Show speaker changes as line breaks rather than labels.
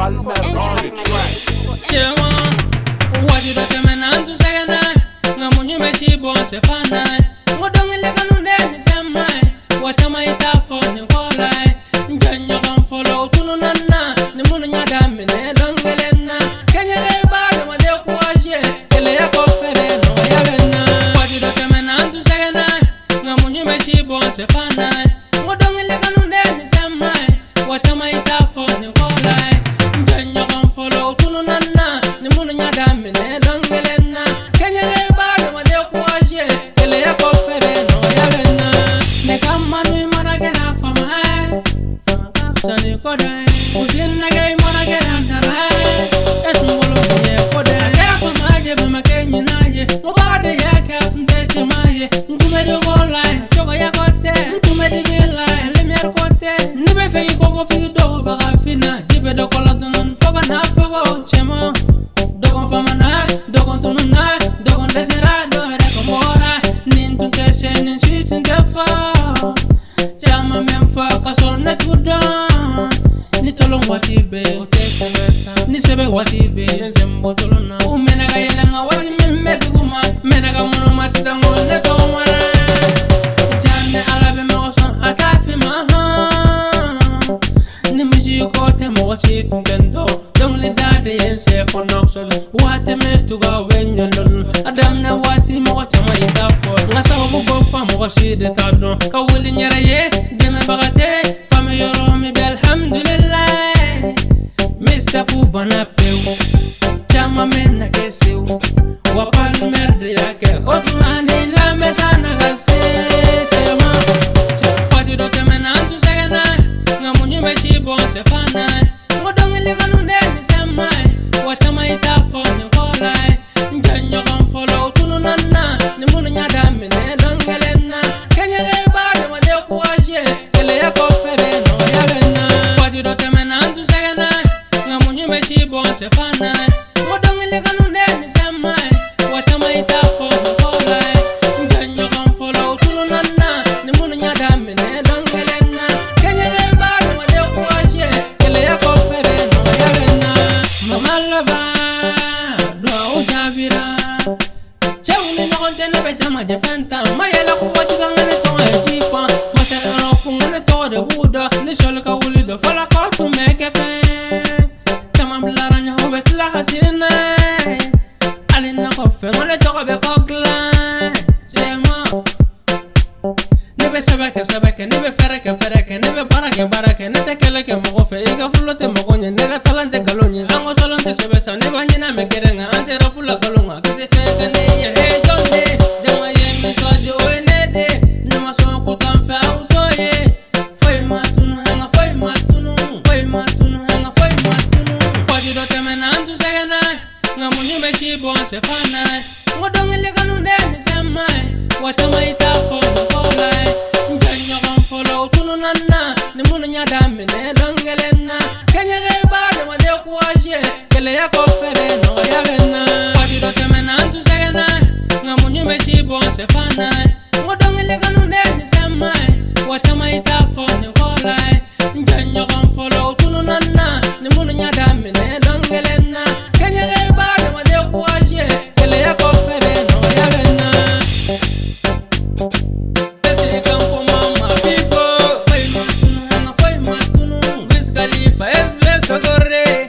Palmer on the track.
Chema, what you don't mean to say na? Ngamunyi mechi bon se fana. Ngodong ilega nunde ni semai. What am I ta for ni kolai? Njanya kam follow tunu nana. Ni munu nyada mine dongelena. Kenya ge bado made kuaje. Ele ya kofere no ya bena. What you don't mean to say na? Ngamunyi mechi bon se fana. Ngodong ilega nunde ni semai. What am I ta for ni kolai? Njanya kam follow tunu nana. Ni munu nyada mine dongelena. Kenya ge bado made kuaje. Ele ya kofere no ya bena. Ne kamanu maragena fama. Sani kodai. Usin nagay maragena tara. Esmolo ye kodai. Ya fama je bema kenyi naje. Mubade ya kapnde timaye. Nkume de golai. Chogo ya kote. Nkume de bilai. Lemier kote. Nibe fe koko fi do vaga fina. Dibe do kolatunun foga na fogo. Chemo. Dogon fama na. Dogon tunun na. Dogon desira. Do rekomora. Nintun teshe nin sweetun defa. Chama memfa kasone tudan. Ni tolong watibe. Ni sebe watibe. Nzembo tolona. Umenaga yelanga wali memeduguma. Menaga mono masita ngone tomara. Jane alabe megoson atafi maha. Ni miji kote mochi kungendo. Dongli dade yense fonoxol. Wate metuga wenyondon. Adam na wati mocha mayitafo. Ngasa wabugo fa mochi de tadon. Kawili nyere ye. Deme bagate. Fame yoro mi belhamdulillah. Mr. Fubana peu. Chama mena keseu. Wapal merde yake. Otumani la mesa na gase. Chema. Wati doke mena antu segena. Ngamunyi mechi bon se fana. Ngodongi lega nunde ni semai. Wachama itafo ni kolai. Njanya kamfolo tunu nana. Ni munu nyada mine dongelena. Kenya ge bado made kuaje. Ele ya kofere no ya bena. Wati doke mena antu segena. Ngamunyi mechi bon se fana. Ngodongi lega nunde ni semai. Wachama itafo ni kolai. Njanya kamfolo tunu nana. Ni munu nyada mine dongelena. Kenya ge bado made kuaje. Ele ya kofere no ya bena. Mama lava. Dua ujabira. Chawuni no kontene be jama je fenta. Mayela ko wajiga ngane to e jipa. Masela no fungane to de buda. Ni sholka wuli do fala ko tu meke fe. Tama blaranya hobet la hasina. Alina ko fe mole to ko be kokla. Chema. Nebe sabake, nebe fereke, nebe barake, nete keleke mogofe, iga fulote mogonye, nega talante kalonye, ango talante sebesa, neba njina mekerenga, ante rapula kalonga, kete fega neya, hey jonde, jama ye mitoji oenede, nama so kutamfe autoye, foi matunu hanga, kwaji dote mena antu segena, ngamunyi mechi bon se fana, ngodongi lega nunde ni semai, wachama itafo ni kolai, njanya kamfolo tunu nana, ni munu nyada mine dongelena, Kenya ge bado made kuaje, ele ya kofere no ya bena, wadi dote mena antu segena, ngamunyi mechi bon se fana, ngodongi lega nunde ni semai, wachama itafo ni kolai, njanya kamfolo tunu nana, ni munu nyada mine dongelena, Kenya ge bado made kuaje, ele ya kofere no ya bena. Foi matunu, Wiz Khalifa, es bless agore.